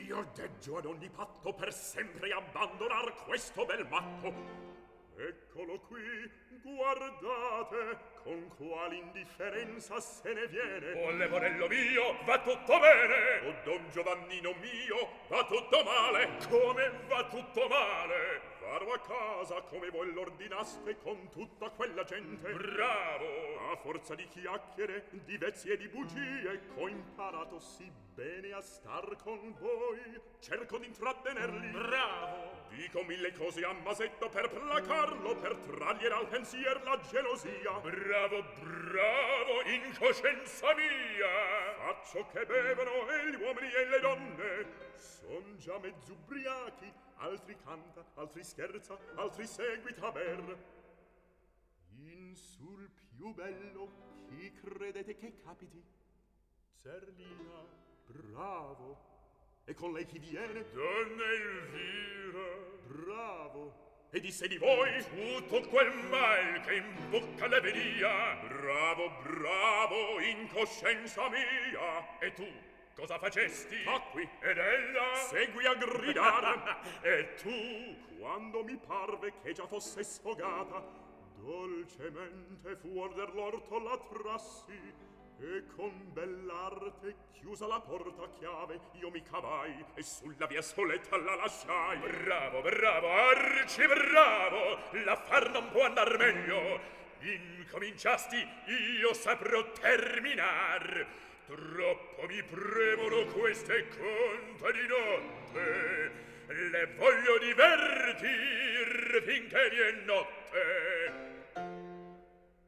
Io deggio ad ogni patto per sempre abbandonar questo bel matto. Eccolo qui, guardate, con qual indifferenza se ne viene. Oh, Leporello mio, va tutto bene! Oh, Don Giovannino mio, va tutto male. Come va tutto male? Vado a casa come voi l'ordinaste con tutta quella gente. Bravo! A forza di chiacchiere, di vezzi e di bugie, c'ho imparato sì bene a star con voi. Cerco di intrattenerli. Bravo! Dico mille cose a Masetto per placarlo, per tragliere al pensier la gelosia. Bravo, bravo, in coscienza mia! Faccio che bevono e gli uomini e le donne. Son già mezz'ubriachi, altri canta, altri scherza, altri seguita a ber. In sul più bello, chi credete che capiti? Zerlina, bravo. E con lei chi viene? Donna Elvira. Bravo. E disse di voi? Tutto quel mal che in bocca le venia. Bravo, bravo, in coscienza mia. E tu cosa facesti? Ma qui. Ed ella? Segui a gridar. E tu? Quando mi parve che già fosse sfogata, dolcemente fuor dell'orto la trassi, e con bell'arte chiusa la porta a chiave io mi cavai e sulla via soletta la lasciai. Bravo, bravo, arci bravo, l'affar non può andar meglio. Incominciasti, io saprò terminar. Troppo mi premono queste conte di notte, le voglio divertir finché vi è notte.